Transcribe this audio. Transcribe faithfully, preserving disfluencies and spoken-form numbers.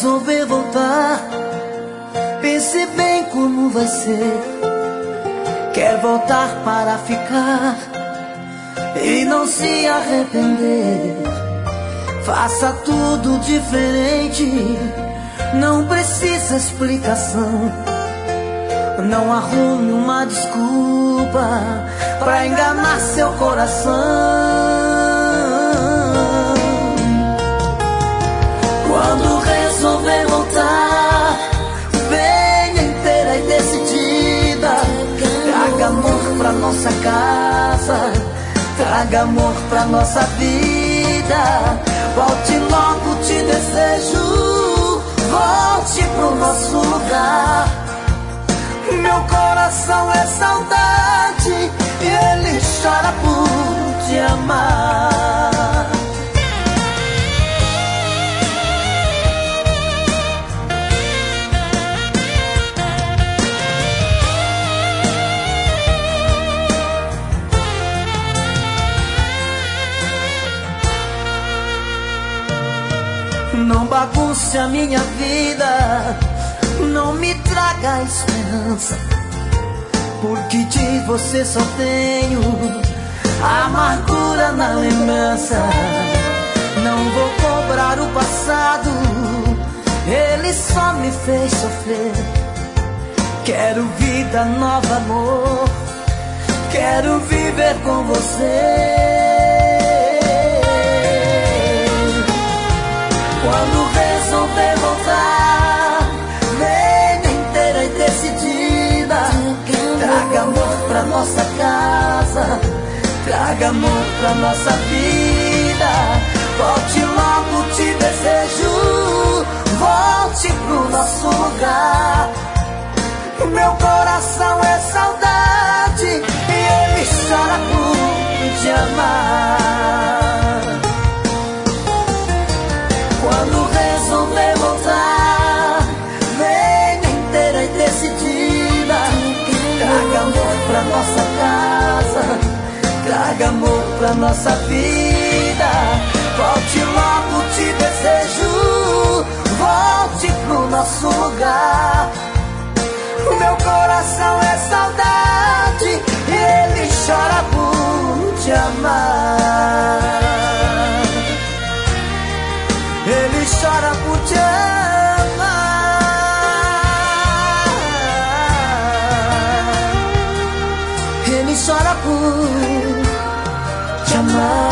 resolver voltar, pense bem como vai ser. Quer voltar para ficar e não se arrepender. Faça tudo diferente, não precisa explicação. Não arrume uma desculpa pra enganar seu coração. Quando resolver voltar, venha inteira e decidida. Traga amor pra nossa casa, traga amor pra nossa vida. Volte logo, te desejo, volte pro nosso lugar. Meu coração é saudade e ele chora por te amar. Não bagunce a minha vida, não me traga esperança, porque de você só tenho amargura na lembrança. Não vou cobrar o passado, ele só me fez sofrer. Quero vida nova, amor, quero viver com você. Quando resolver voltar, venha inteira e decidida. Traga amor pra nossa casa, traga amor pra nossa vida. Volte logo, te desejo, volte pro nosso lugar. Meu coração é saudade e ele chora por te amar. Quando resolver voltar, venha inteira e decidida. Traga amor pra nossa casa, traga amor pra nossa vida. Volte logo, te desejo, volte pro nosso lugar. Meu coração é saudade, ele chora por te amar. Ele chora por te amar. Ele chora por te amar.